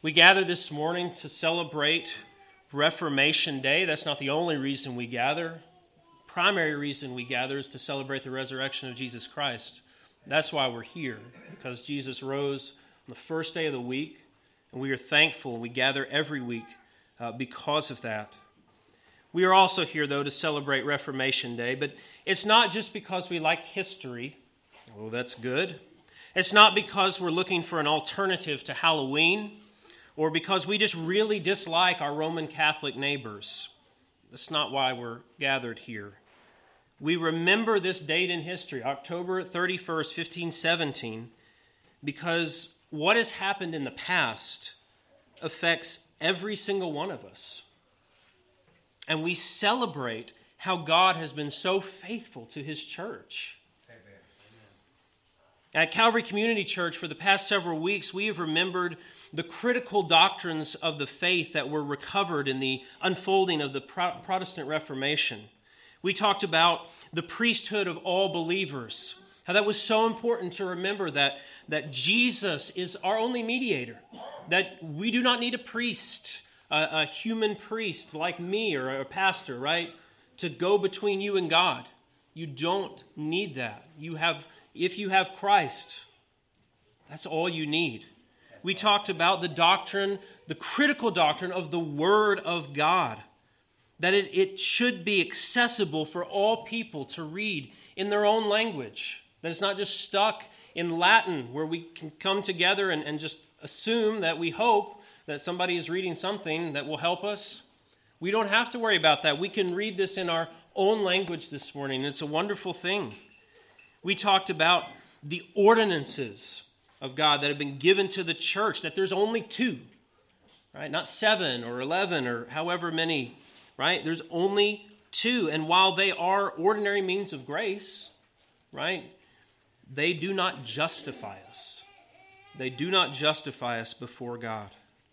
We gather this morning to celebrate Reformation Day. That's not the only reason we gather. Primary reason we gather is to celebrate the resurrection of Jesus Christ. That's why we're here, because Jesus rose on the first day of the week, and we are thankful. We gather every week because of that. We are also here, though, to celebrate Reformation Day, but it's not just because we like history. Oh, that's good. It's not because we're looking for an alternative to Halloween, or because we just really dislike our Roman Catholic neighbors. That's not why we're gathered here. We remember this date in history, October 31st, 1517, because what has happened in the past affects every single one of us. And we celebrate how God has been so faithful to His church. At Calvary Community Church, for the past several weeks, we have remembered the critical doctrines of the faith that were recovered in the unfolding of the Protestant Reformation. We talked about the priesthood of all believers, how that was so important to remember that Jesus is our only mediator, that we do not need a priest, a human priest like me or a pastor, right, to go between you and God. You don't need that. If you have Christ, that's all you need. We talked about the doctrine, the critical doctrine of the Word of God, that it should be accessible for all people to read in their own language, that it's not just stuck in Latin where we can come together and just assume that we hope that somebody is reading something that will help us. We don't have to worry about that. We can read this in our own language this morning. It's a wonderful thing. We talked about the ordinances of God that have been given to the church, that there's only 2, right? Not 7 or 11 or however many, right? There's only 2. And while they are ordinary means of grace, right, they do not justify us. They do not justify us before God.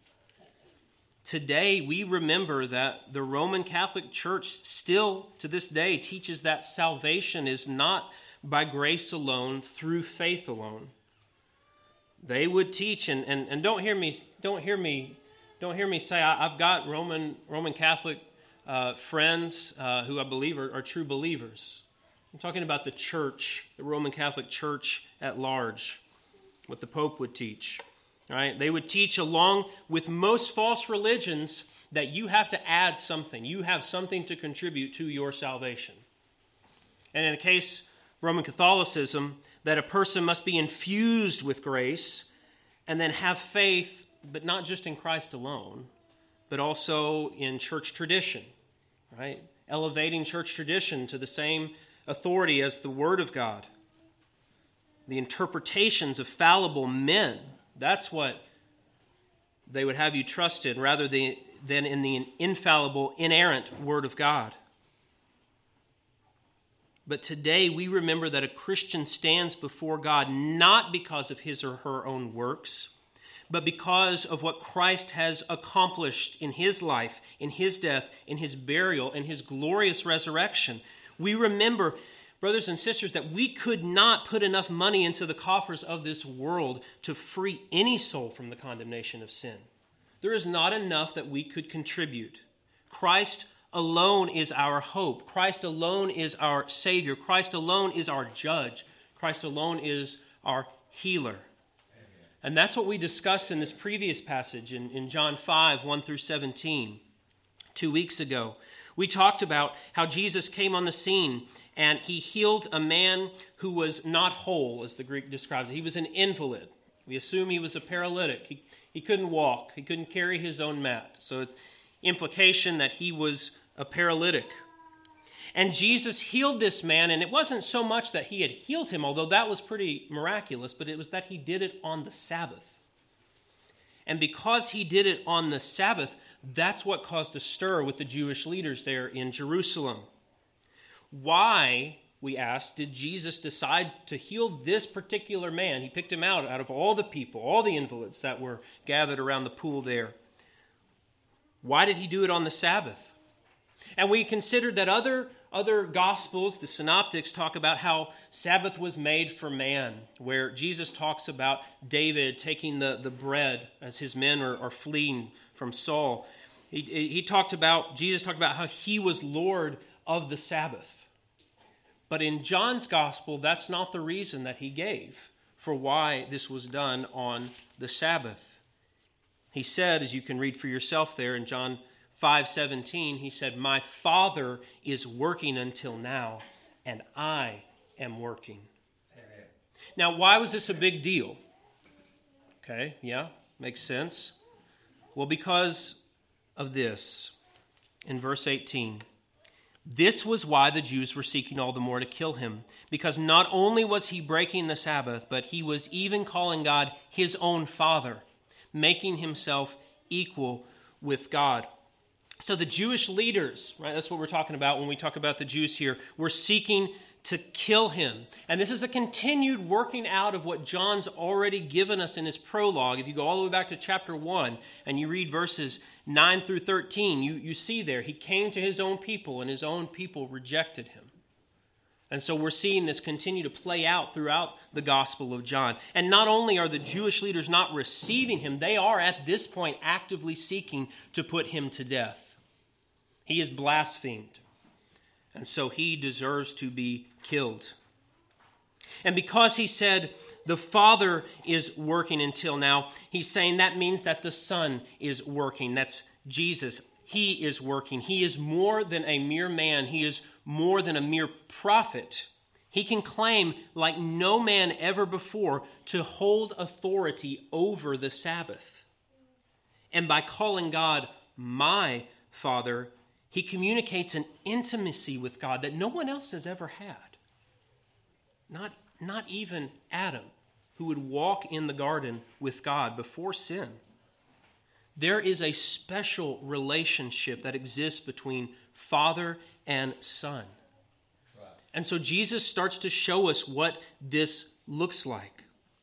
Today, we remember that the Roman Catholic Church still, to this day, teaches that salvation is not by grace alone, through faith alone. They would teach, and don't hear me say I've got Roman Catholic friends who I believe are true believers. I'm talking about the church, the Roman Catholic Church at large, what the Pope would teach. Right? They would teach, along with most false religions, that you have to add something. You have something to contribute to your salvation. And in the case Roman Catholicism, that a person must be infused with grace and then have faith, but not just in Christ alone, but also in church tradition, right? Elevating church tradition to the same authority as the Word of God. The interpretations of fallible men, that's what they would have you trust in, rather than in the infallible, inerrant Word of God. But today we remember that a Christian stands before God not because of his or her own works, but because of what Christ has accomplished in His life, in His death, in His burial, and His glorious resurrection. We remember, brothers and sisters, that we could not put enough money into the coffers of this world to free any soul from the condemnation of sin. There is not enough that we could contribute. Christ alone is our hope. Christ alone is our Savior. Christ alone is our judge. Christ alone is our healer. Amen. And that's what we discussed in this previous passage in John 5, 1 through 17. 2 weeks ago, we talked about how Jesus came on the scene and He healed a man who was not whole, as the Greek describes it. He was an invalid. We assume he was a paralytic. He couldn't walk. He couldn't carry his own mat. So it's implication that he was a paralytic. And Jesus healed this man, and it wasn't so much that He had healed him, although that was pretty miraculous, but it was that He did it on the Sabbath. And because He did it on the Sabbath, that's what caused a stir with the Jewish leaders there in Jerusalem. Why, we asked, did Jesus decide to heal this particular man? He picked him out of all the people, all the invalids that were gathered around the pool there. Why did He do it on the Sabbath? And we considered that other Gospels, the synoptics, talk about how Sabbath was made for man, where Jesus talks about David taking the bread as his men are fleeing from Saul. Jesus talked about how he was Lord of the Sabbath. But in John's Gospel, that's not the reason that he gave for why this was done on the Sabbath. He said, as you can read for yourself there in John 5:17, he said, "My Father is working until now, and I am working." Amen. Now, why was this a big deal? Okay, yeah, makes sense. Well, because of this. In verse 18, "This was why the Jews were seeking all the more to kill him, because not only was he breaking the Sabbath, but he was even calling God his own Father, making himself equal with God." So the Jewish leaders, right, that's what we're talking about when we talk about the Jews here, were seeking to kill him. And this is a continued working out of what John's already given us in his prologue. If you go all the way back to chapter 1 and you read verses 9 through 13, you see there, he came to his own people and his own people rejected him. And so we're seeing this continue to play out throughout the Gospel of John. And not only are the Jewish leaders not receiving him, they are at this point actively seeking to put him to death. He is blasphemed, and so he deserves to be killed. And because he said the Father is working until now, he's saying that means that the Son is working. That's Jesus. He is working. He is more than a mere man. He is more than a mere prophet. He can claim, like no man ever before, to hold authority over the Sabbath. And by calling God my Father, he communicates an intimacy with God that no one else has ever had. Not even Adam, who would walk in the garden with God before sin. There is a special relationship that exists between Father and Son. Right. And so Jesus starts to show us what this looks like.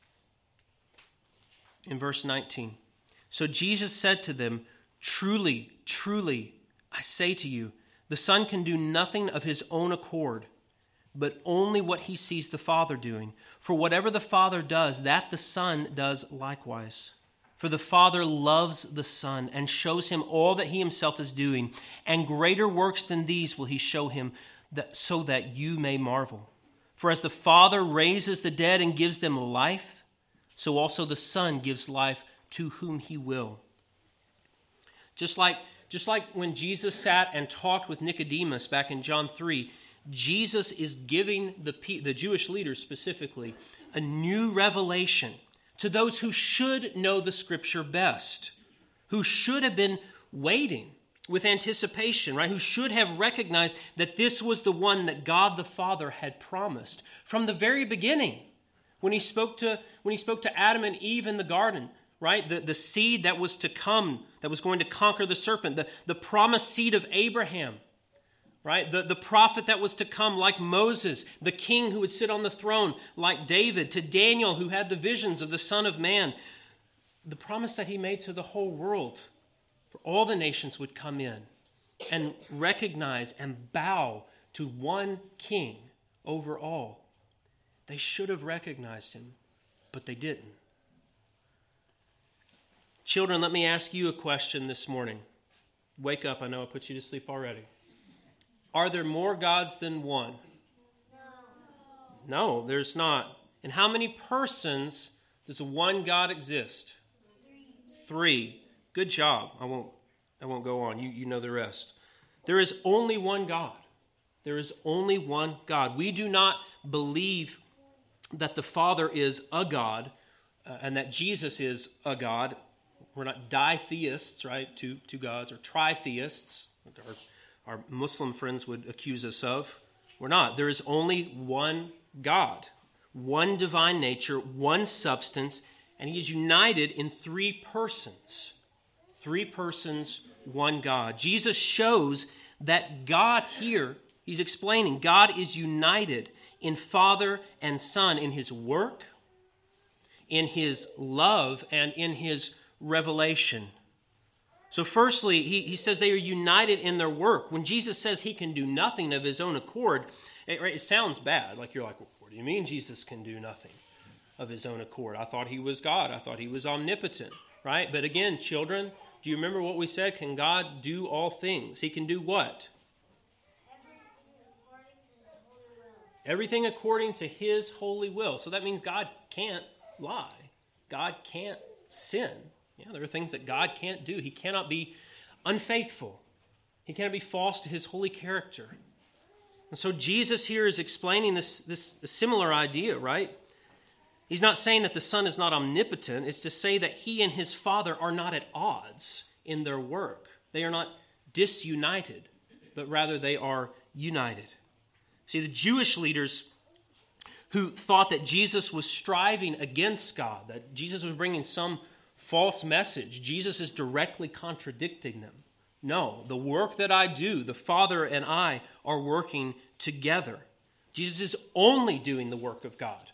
In verse 19, "So Jesus said to them, 'Truly, truly, I say to you, the Son can do nothing of his own accord, but only what he sees the Father doing. For whatever the Father does, that the Son does likewise. For the Father loves the Son and shows him all that he himself is doing, and greater works than these will he show him, so that you may marvel. For as the Father raises the dead and gives them life, so also the Son gives life to whom he will.'" Just like when Jesus sat and talked with Nicodemus back in John 3, Jesus is giving the Jewish leaders specifically a new revelation to those who should know the Scripture best, who should have been waiting with anticipation, right? Who should have recognized that this was the one that God the Father had promised from the very beginning when he spoke to Adam and Eve in the garden. Right? The seed that was to come, that was going to conquer the serpent, the promised seed of Abraham, right? The prophet that was to come like Moses, the king who would sit on the throne like David, to Daniel who had the visions of the Son of Man. The promise that he made to the whole world, for all the nations would come in and recognize and bow to one king over all. They should have recognized him, but they didn't. Children, let me ask you a question this morning. Wake up, I know I put you to sleep already. Are there more gods than one? No, there's not. And how many persons does one God exist? 3. Good job. I won't go on. You know the rest. There is only one God. There is only one God. We do not believe that the Father is a God and that Jesus is a God. We're not ditheists, right? Two gods, or tritheists. Our Muslim friends would accuse us of. We're not. There is only one God, one divine nature, one substance, and he is united in 3 persons. 3 persons, one God. Jesus shows that God here, he's explaining, God is united in Father and Son in his work, in his love, and in his revelation. So firstly, he says they are united in their work. When Jesus says he can do nothing of his own accord, it sounds bad. Like you're like, well, what do you mean Jesus can do nothing of his own accord? I thought he was God. I thought he was omnipotent, right? But again, children, do you remember what we said? Can God do all things? He can do what? Everything according to his holy will. So that means God can't lie. God can't sin. Yeah, there are things that God can't do. He cannot be unfaithful. He cannot be false to his holy character. And so Jesus here is explaining this similar idea, right? He's not saying that the Son is not omnipotent. It's to say that he and his Father are not at odds in their work. They are not disunited, but rather they are united. See, the Jewish leaders who thought that Jesus was striving against God, that Jesus was bringing some false message, Jesus is directly contradicting them. No, the work that I do, the Father and I are working together. Jesus is only doing the work of God.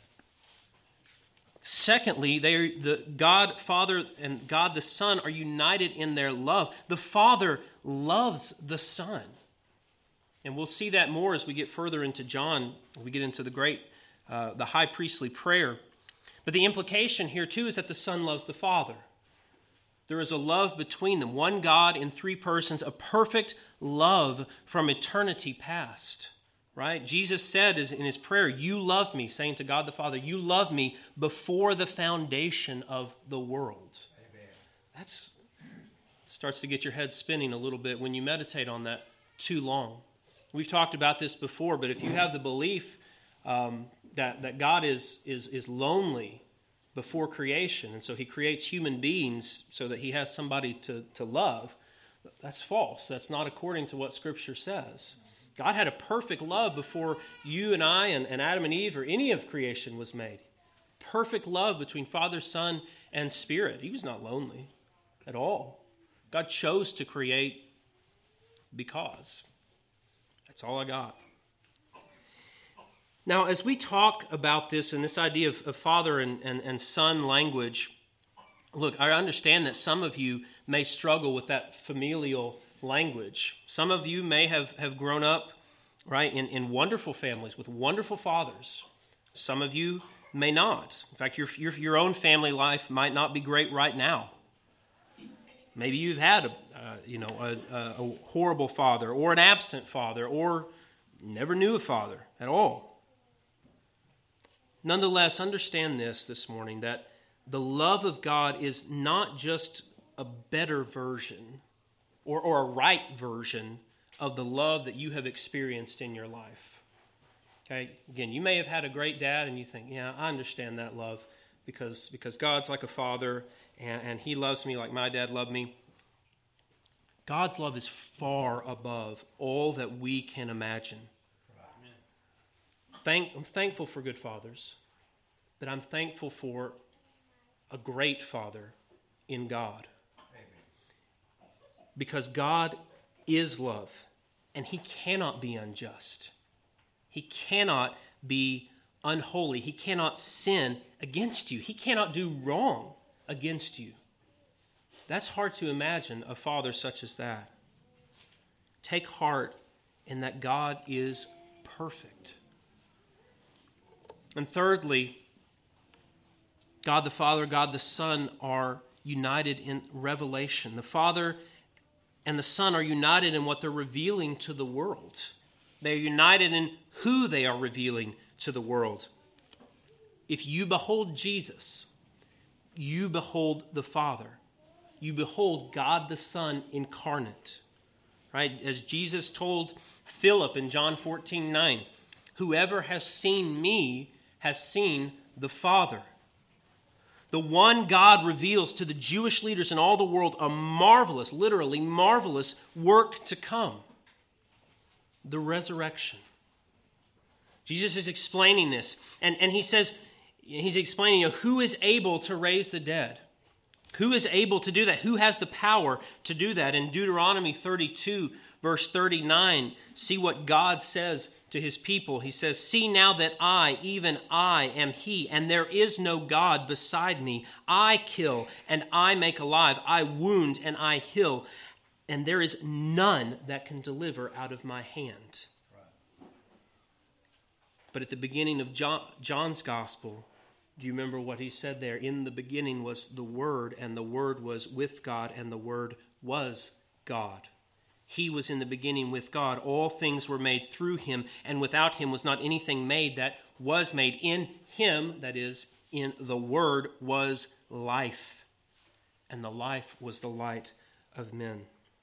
Secondly, the God Father and God the Son are united in their love. The Father loves the Son. And we'll see that more as we get further into John, we get into the high priestly prayer. But the implication here too is that the Son loves the Father. There is a love between them, one God in three persons, a perfect love from eternity past. Right? Jesus said in his prayer, you loved me, saying to God the Father, you loved me before the foundation of the world. Amen. That starts to get your head spinning a little bit when you meditate on that too long. We've talked about this before, but if you have the belief that God is lonely before creation, and so he creates human beings so that he has somebody to love, that's false. That's not according to what Scripture says. God had a perfect love before you and I and Adam and Eve or any of creation was made. Perfect love between Father, Son, and Spirit. He was not lonely at all. God chose to create because. That's all I got. Now, as we talk about this and this idea of father and son language, look, I understand that some of you may struggle with that familial language. Some of you may have grown up, right, in wonderful families with wonderful fathers. Some of you may not. In fact, your own family life might not be great right now. Maybe you've had a horrible father or an absent father or never knew a father at all. Nonetheless, understand this morning, that the love of God is not just a better version or a right version of the love that you have experienced in your life. Okay? Again, you may have had a great dad and you think, yeah, I understand that love because God's like a father and he loves me like my dad loved me. God's love is far above all that we can imagine. I'm thankful for good fathers, but I'm thankful for a great Father in God. Because God is love, and he cannot be unjust. He cannot be unholy. He cannot sin against you. He cannot do wrong against you. That's hard to imagine a father such as that. Take heart in that God is perfect. And thirdly, God the Father, God the Son are united in revelation. The Father and the Son are united in what they're revealing to the world. They are united in who they are revealing to the world. If you behold Jesus, you behold the Father. You behold God the Son incarnate. Right? As Jesus told Philip in John 14:9, whoever has seen me has seen the Father. The one God reveals to the Jewish leaders in all the world a marvelous, literally marvelous work to come. The resurrection. Jesus is explaining this. And he says, he's explaining, who is able to raise the dead? Who is able to do that? Who has the power to do that? In Deuteronomy 32, verse 39, see what God says to his people. He says, "See now that I, even I, am he, and there is no God beside me. I kill and I make alive. I wound and I heal, and there is none that can deliver out of my hand." But at the beginning of John's gospel, do you remember what he said there? In the beginning was the Word, and the Word was with God, and the Word was God. He was in the beginning with God. All things were made through him, and without him was not anything made that was made. In him, that is, in the Word, was life, and the life was the light of men.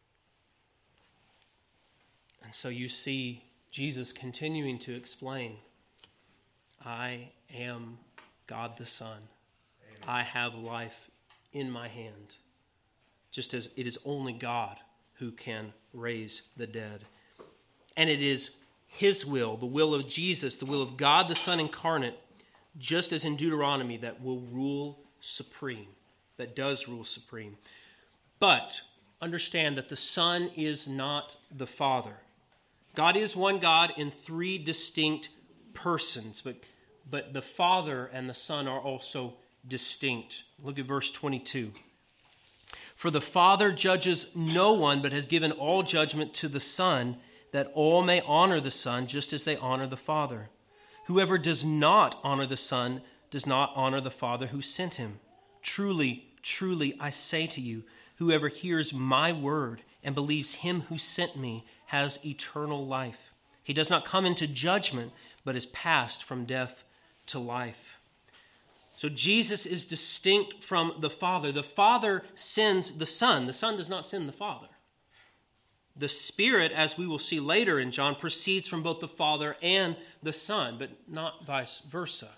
And so you see Jesus continuing to explain, I am God the Son. Amen. I have life in my hand, just as it is only God who can raise the dead. And it is his will, the will of Jesus, the will of God the Son incarnate, just as in Deuteronomy, that will rule supreme, that does rule supreme. But understand that the Son is not the Father. God is one God in three distinct persons, but the Father and the Son are also distinct. Look at verse 22. "For the Father judges no one, but has given all judgment to the Son, that all may honor the Son just as they honor the Father. Whoever does not honor the Son does not honor the Father who sent him. Truly, truly, I say to you, whoever hears my word and believes him who sent me has eternal life. He does not come into judgment, but is passed from death to life." So Jesus is distinct from the Father. The Father sends the Son. The Son does not send the Father. The Spirit, as we will see later in John, proceeds from both the Father and the Son, but not vice versa.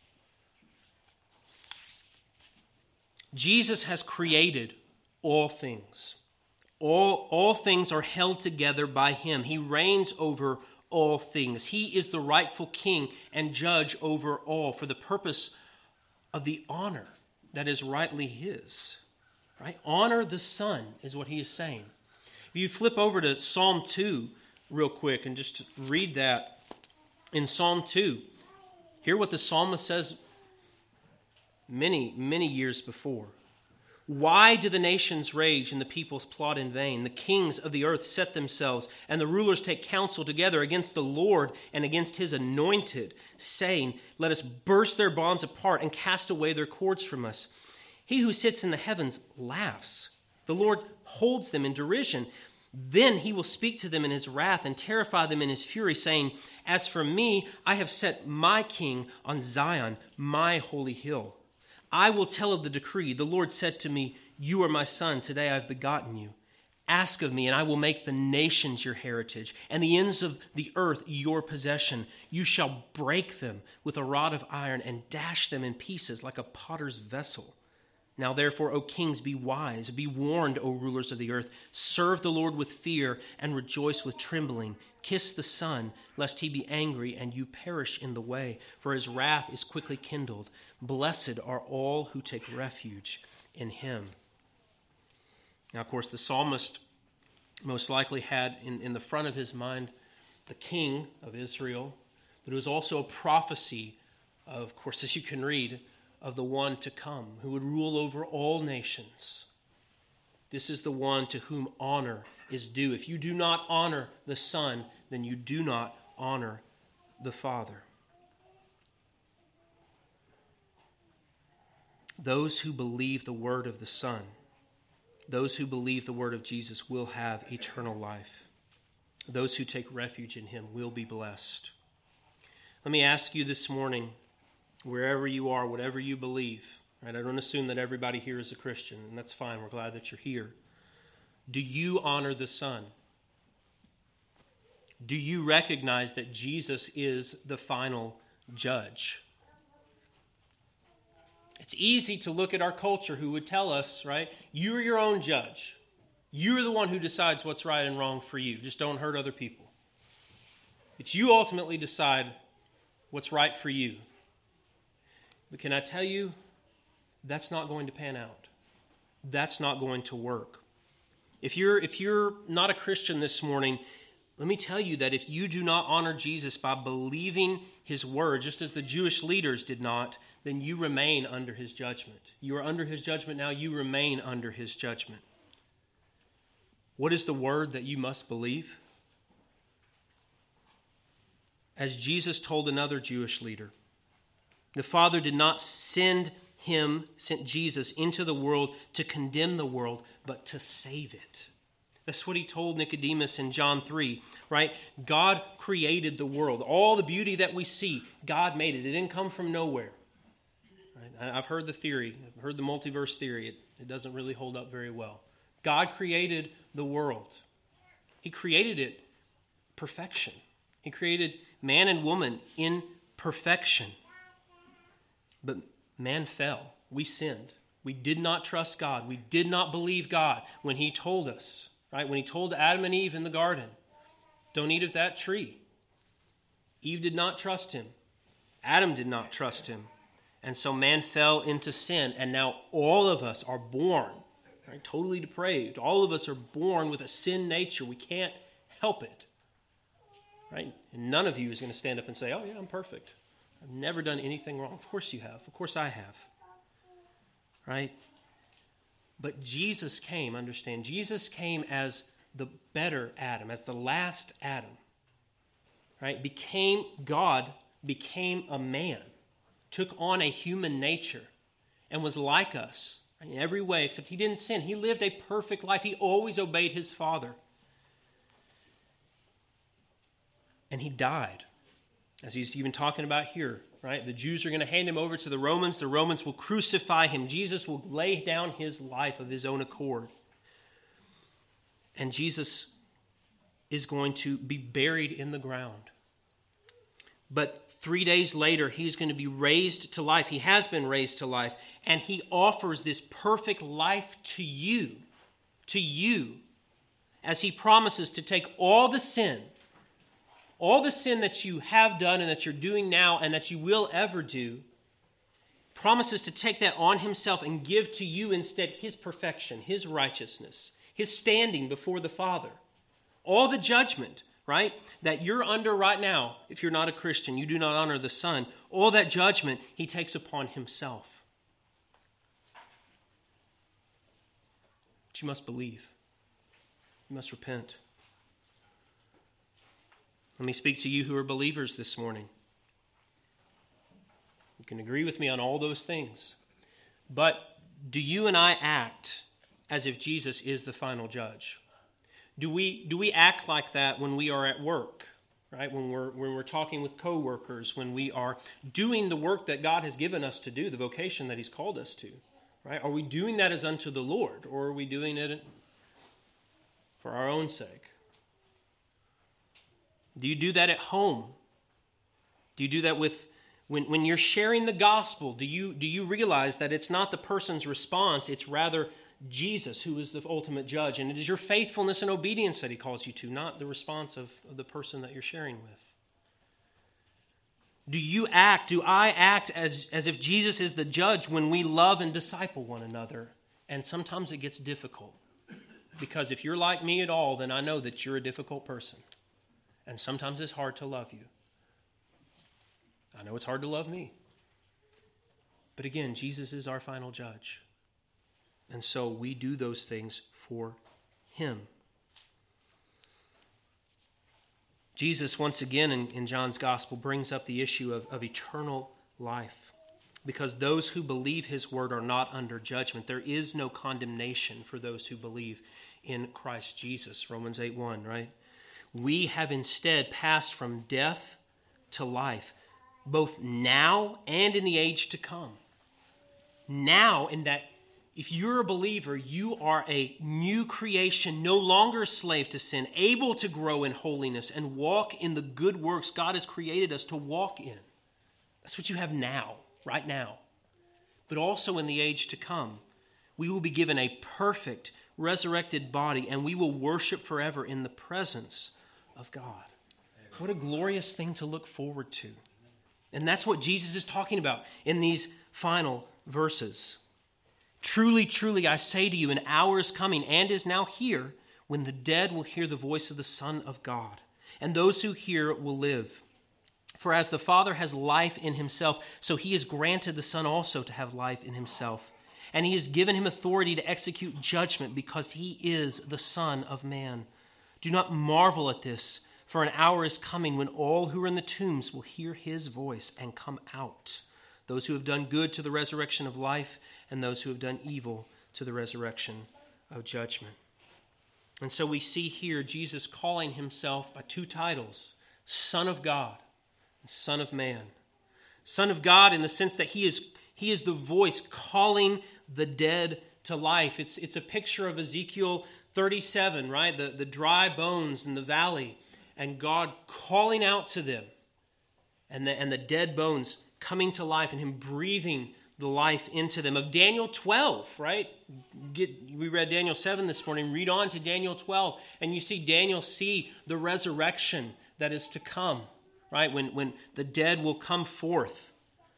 Jesus has created all things. All things are held together by him. He reigns over all things. He is the rightful king and judge over all for the purpose of the honor that is rightly his. Right? Honor the Son is what he is saying. If you flip over to Psalm 2 real quick and just read that in Psalm 2, hear what the psalmist says many, many years before. "Why do the nations rage and the peoples plot in vain? The kings of the earth set themselves, and the rulers take counsel together against the Lord and against his anointed, saying, let us burst their bonds apart and cast away their cords from us. He who sits in the heavens laughs. The Lord holds them in derision. Then he will speak to them in his wrath and terrify them in his fury, saying, as for me, I have set my king on Zion, my holy hill. I will tell of the decree. The Lord said to me, you are my son. Today I have begotten you. Ask of me, and I will make the nations your heritage, and the ends of the earth your possession. You shall break them with a rod of iron and dash them in pieces like a potter's vessel. Now therefore, O kings, be wise. Be warned, O rulers of the earth. Serve the Lord with fear and rejoice with trembling. Kiss the Son, lest he be angry and you perish in the way, for his wrath is quickly kindled. Blessed are all who take refuge in him." Now, of course, the psalmist most likely had in the front of his mind the king of Israel, but it was also a prophecy, of course, as you can read, of the one to come, who would rule over all nations. This is the one to whom honor is due. If you do not honor the Son, then you do not honor the Father. Those who believe the word of the Son, those who believe the word of Jesus will have eternal life. Those who take refuge in him will be blessed. Let me ask you this morning, wherever you are, whatever you believe, right? I don't assume that everybody here is a Christian, and that's fine. We're glad that you're here. Do you honor the Son? Do you recognize that Jesus is the final judge? It's easy to look at our culture who would tell us, right, you're your own judge. You're the one who decides what's right and wrong for you. Just don't hurt other people. It's you ultimately decide what's right for you. But can I tell you, that's not going to pan out. That's not going to work. If you're not a Christian this morning, let me tell you that if you do not honor Jesus by believing his word, just as the Jewish leaders did not, then you remain under his judgment. You are under his judgment now. You remain under his judgment. What is the word that you must believe? As Jesus told another Jewish leader, the Father did not sent Jesus into the world to condemn the world, but to save it. That's what he told Nicodemus in John 3, right? God created the world. All the beauty that we see, God made it. It didn't come from nowhere. Right? I've heard the theory. I've heard the multiverse theory. It doesn't really hold up very well. God created the world. He created it perfection. He created man and woman in perfection. But man fell. We sinned. We did not trust God. We did not believe God when he told us. Right? When he told Adam and Eve in the garden, don't eat of that tree. Eve did not trust him. Adam did not trust him. And so man fell into sin. And now all of us are born, right, totally depraved. All of us are born with a sin nature. We can't help it. Right? And none of you is going to stand up and say, oh yeah, I'm perfect. I've never done anything wrong. Of course you have. Of course I have. Right? But Jesus came, understand, Jesus came as the better Adam, as the last Adam, right? God became a man, took on a human nature, and was like us in every way, except he didn't sin. He lived a perfect life. He always obeyed his Father. And he died, as he's even talking about here. Right? The Jews are going to hand him over to the Romans. The Romans will crucify him. Jesus will lay down his life of his own accord. And Jesus is going to be buried in the ground. But 3 days later, he's going to be raised to life. He has been raised to life. And he offers this perfect life to you, as he promises to take all the sin that you have done and that you're doing now and that you will ever do, promises to take that on himself and give to you instead his perfection, his righteousness, his standing before the Father. All the judgment, right, that you're under right now, if you're not a Christian, you do not honor the Son, all that judgment he takes upon himself. But you must believe. You must repent. Let me speak to you who are believers this morning. You can agree with me on all those things. But do you and I act as if Jesus is the final judge? Do we act like that when we are at work, right? When we're talking with coworkers, when we are doing the work that God has given us to do, the vocation that he's called us to, right? Are we doing that as unto the Lord, or are we doing it for our own sake? Do you do that at home? Do you do that when you're sharing the gospel? Do you realize that it's not the person's response, it's rather Jesus who is the ultimate judge, and it is your faithfulness and obedience that he calls you to, not the response of the person that you're sharing with? Do I act as if Jesus is the judge when we love and disciple one another? And sometimes it gets difficult, because if you're like me at all, then I know that you're a difficult person. And sometimes it's hard to love you. I know it's hard to love me. But again, Jesus is our final judge. And so we do those things for him. Jesus, once again in John's gospel, brings up the issue of eternal life. Because those who believe his word are not under judgment. There is no condemnation for those who believe in Christ Jesus. Romans 8:1, right? We have instead passed from death to life, both now and in the age to come. Now, in that if you're a believer, you are a new creation, no longer a slave to sin, able to grow in holiness and walk in the good works God has created us to walk in. That's what you have now, right now. But also in the age to come, we will be given a perfect, resurrected body, and we will worship forever in the presence of God. What a glorious thing to look forward to. And that's what Jesus is talking about in these final verses. Truly, truly, I say to you, an hour is coming and is now here when the dead will hear the voice of the Son of God, and those who hear will live. For as the Father has life in himself, so he has granted the Son also to have life in himself. And he has given him authority to execute judgment because he is the Son of Man. Do not marvel at this, for an hour is coming when all who are in the tombs will hear his voice and come out. Those who have done good to the resurrection of life, and those who have done evil to the resurrection of judgment. And so we see here Jesus calling himself by two titles, Son of God and Son of Man. Son of God in the sense that he is the voice calling the dead to life. It's a picture of Ezekiel 37, right? The dry bones in the valley, and God calling out to them, and the dead bones coming to life, and him breathing the life into them. Of Daniel 12, right? We read Daniel 7 this morning. Read on to Daniel 12, and you see Daniel see the resurrection that is to come, right? When the dead will come forth.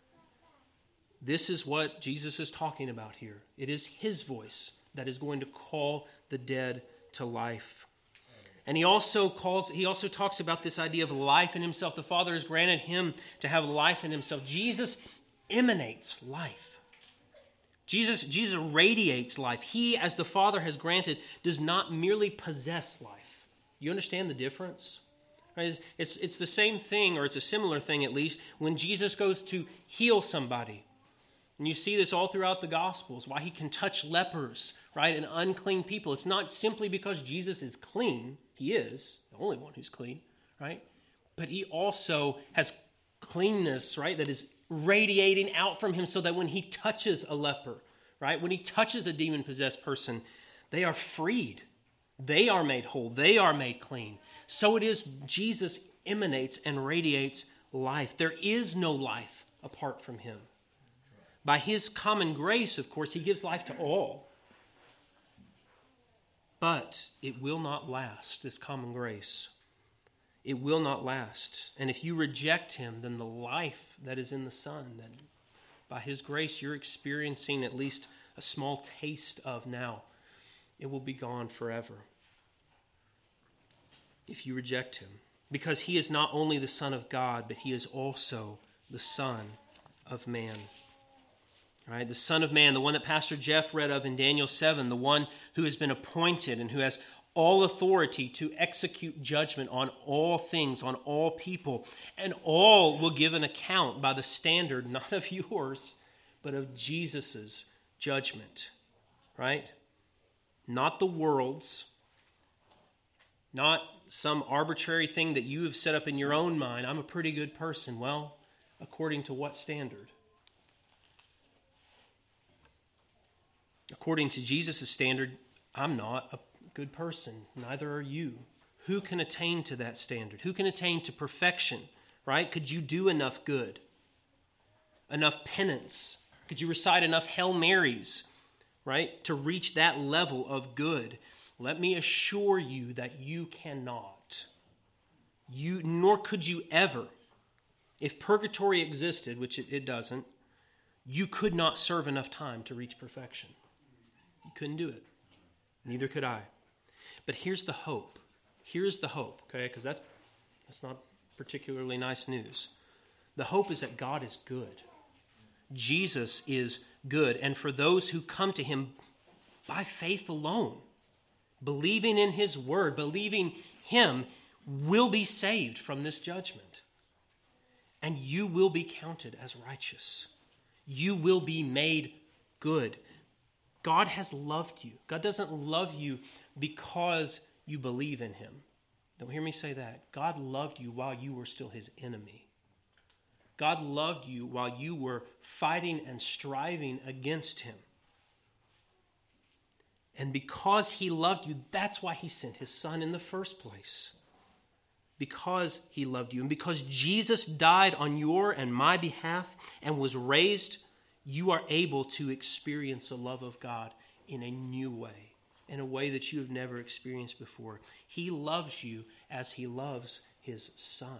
This is what Jesus is talking about here. It is his voice that is going to call the dead to life. And he also talks about this idea of life in himself. The Father has granted him to have life in himself. Jesus emanates life. Jesus radiates life. He, as the Father has granted, does not merely possess life. You understand the difference? Right? It's the same thing, or it's a similar thing at least, when Jesus goes to heal somebody. And you see this all throughout the Gospels, why he can touch lepers, right, and unclean people. It's not simply because Jesus is clean. He is the only one who's clean, right? But he also has cleanness, right, that is radiating out from him so that when he touches a leper, right, when he touches a demon-possessed person, they are freed. They are made whole. They are made clean. So it is Jesus emanates and radiates life. There is no life apart from him. By his common grace, of course, he gives life to all. But it will not last, this common grace. It will not last. And if you reject him, then the life that is in the Son, that by his grace you're experiencing at least a small taste of now, it will be gone forever. If you reject him. Because he is not only the Son of God, but he is also the Son of Man. Right, the Son of Man, the one that Pastor Jeff read of in Daniel 7, the one who has been appointed and who has all authority to execute judgment on all things, on all people, and all will give an account by the standard, not of yours, but of Jesus' judgment. Right? Not the world's, not some arbitrary thing that you have set up in your own mind. I'm a pretty good person. Well, according to what standard? According to Jesus' standard, I'm not a good person. Neither are you. Who can attain to that standard? Who can attain to perfection? Right? Could you do enough good? Enough penance? Could you recite enough Hail Marys? Right? To reach that level of good? Let me assure you that you cannot. Nor could you ever. If purgatory existed, which it doesn't, you could not serve enough time to reach perfection. You couldn't do it. Neither could I. But here's the hope. Here's the hope, okay? Because that's not particularly nice news. The hope is that God is good. Jesus is good. And for those who come to him by faith alone, believing in his word, believing him, will be saved from this judgment. And you will be counted as righteous. You will be made good. God has loved you. God doesn't love you because you believe in him. Don't hear me say that. God loved you while you were still his enemy. God loved you while you were fighting and striving against him. And because he loved you, that's why he sent his Son in the first place. Because he loved you. And because Jesus died on your and my behalf and was raised, you are able to experience the love of God in a new way, in a way that you have never experienced before. He loves you as he loves his Son.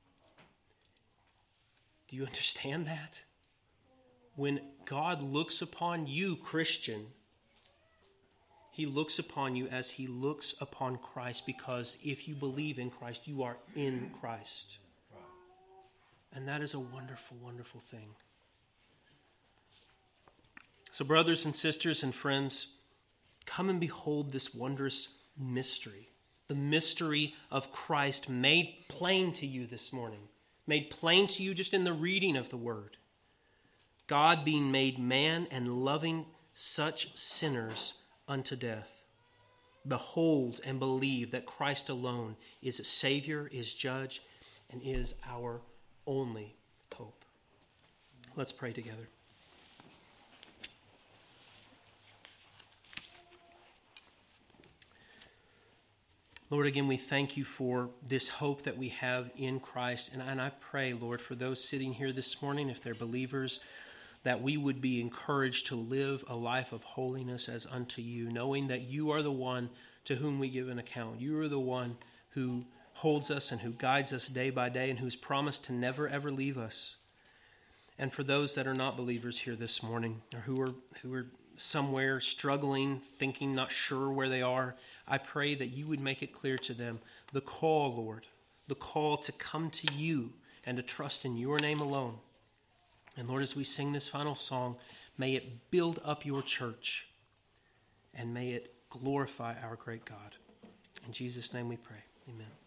Do you understand that? When God looks upon you, Christian, He looks upon you as he looks upon Christ, because if you believe in Christ, you are in Christ. And that is a wonderful, wonderful thing. So brothers and sisters and friends, come and behold this wondrous mystery. The mystery of Christ made plain to you this morning. Made plain to you just in the reading of the word. God being made man and loving such sinners unto death. Behold and believe that Christ alone is a Savior, is Judge, and is our only hope. Let's pray together. Lord, again, we thank you for this hope that we have in Christ. And I pray, Lord, for those sitting here this morning, if they're believers, that we would be encouraged to live a life of holiness as unto you, knowing that you are the one to whom we give an account. You are the one who holds us and who guides us day by day and who's promised to never, ever leave us. And for those that are not believers here this morning, or who are somewhere struggling, thinking, not sure where they are, I pray that you would make it clear to them the call, Lord, the call to come to you and to trust in your name alone. And Lord, as we sing this final song, may it build up your church and may it glorify our great God. In Jesus' name we pray. Amen.